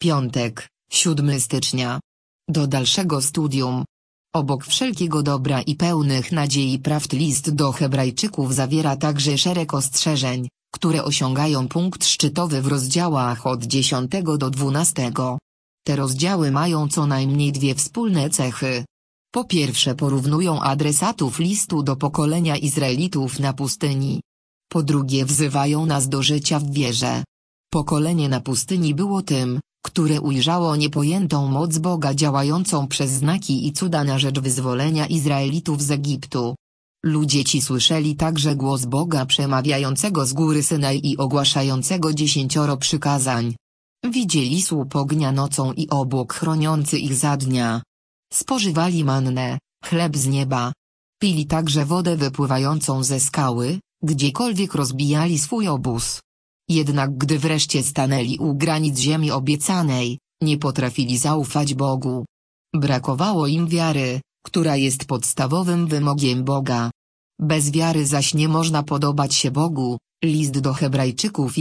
Piątek, 7 stycznia. Do dalszego studium. Obok wszelkiego dobra i pełnych nadziei prawd list do Hebrajczyków zawiera także szereg ostrzeżeń, które osiągają punkt szczytowy w rozdziałach od 10 do 12. Te rozdziały mają co najmniej dwie wspólne cechy. Po pierwsze porównują adresatów listu do pokolenia Izraelitów na pustyni. Po drugie wzywają nas do życia w wierze. Pokolenie na pustyni było tym, które ujrzało niepojętą moc Boga działającą przez znaki i cuda na rzecz wyzwolenia Izraelitów z Egiptu. Ludzie ci słyszeli także głos Boga przemawiającego z góry Synaj i ogłaszającego 10 przykazań. Widzieli słup ognia nocą i obłok chroniący ich za dnia. Spożywali mannę, chleb z nieba. Pili także wodę wypływającą ze skały, gdziekolwiek rozbijali swój obóz. Jednak gdy wreszcie stanęli u granic ziemi obiecanej, nie potrafili zaufać Bogu. Brakowało im wiary, która jest podstawowym wymogiem Boga. Bez wiary zaś nie można podobać się Bogu. List do Hebrajczyków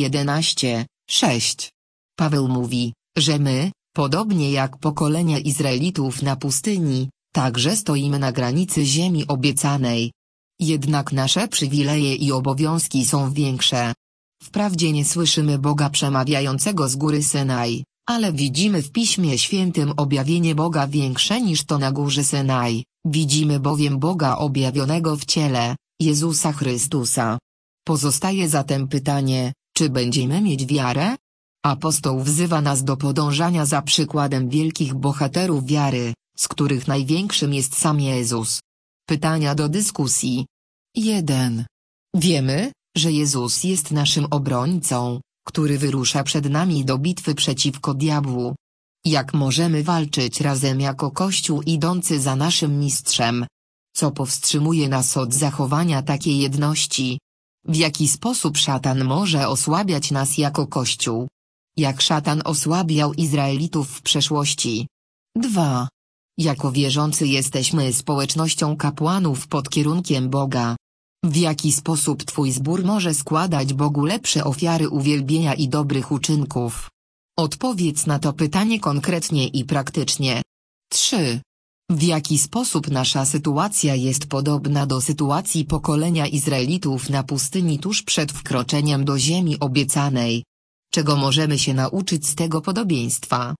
11:6. Paweł mówi, że my, podobnie jak pokolenia Izraelitów na pustyni, także stoimy na granicy ziemi obiecanej. Jednak nasze przywileje i obowiązki są większe. Wprawdzie nie słyszymy Boga przemawiającego z góry Synaj, ale widzimy w Piśmie Świętym objawienie Boga większe niż to na górze Synaj. Widzimy bowiem Boga objawionego w ciele, Jezusa Chrystusa. Pozostaje zatem pytanie, czy będziemy mieć wiarę? Apostoł wzywa nas do podążania za przykładem wielkich bohaterów wiary, z których największym jest sam Jezus. Pytania do dyskusji. 1. Wiemy, że Jezus jest naszym obrońcą, który wyrusza przed nami do bitwy przeciwko diabłu. Jak możemy walczyć razem jako Kościół idący za naszym mistrzem? Co powstrzymuje nas od zachowania takiej jedności? W jaki sposób szatan może osłabiać nas jako Kościół? Jak szatan osłabiał Izraelitów w przeszłości? 2. Jako wierzący jesteśmy społecznością kapłanów pod kierunkiem Boga. W jaki sposób Twój zbór może składać Bogu lepsze ofiary uwielbienia i dobrych uczynków? Odpowiedz na to pytanie konkretnie i praktycznie. 3. W jaki sposób nasza sytuacja jest podobna do sytuacji pokolenia Izraelitów na pustyni tuż przed wkroczeniem do ziemi obiecanej? Czego możemy się nauczyć z tego podobieństwa?